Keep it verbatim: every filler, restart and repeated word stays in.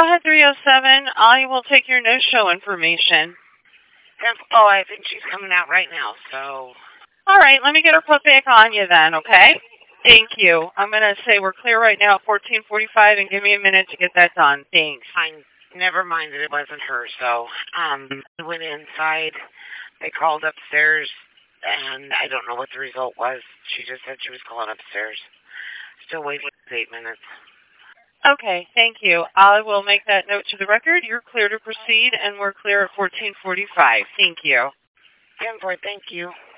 Go ahead, three oh seven. I will take your no-show information. Oh, I think she's coming out right now, so... All right, let me get her put back on you then, okay? Thank you. I'm going to say we're clear right now at fourteen forty-five, and give me a minute to get that done. Thanks. Fine. Never mind that it wasn't her, so... Um, I went inside. They called upstairs, and I don't know what the result was. She just said she was calling upstairs. Still waiting for eight minutes. Okay, thank you. I will make that note to the record. You're clear to proceed, and we're clear at fourteen forty-five. Thank you. ten four, thank you.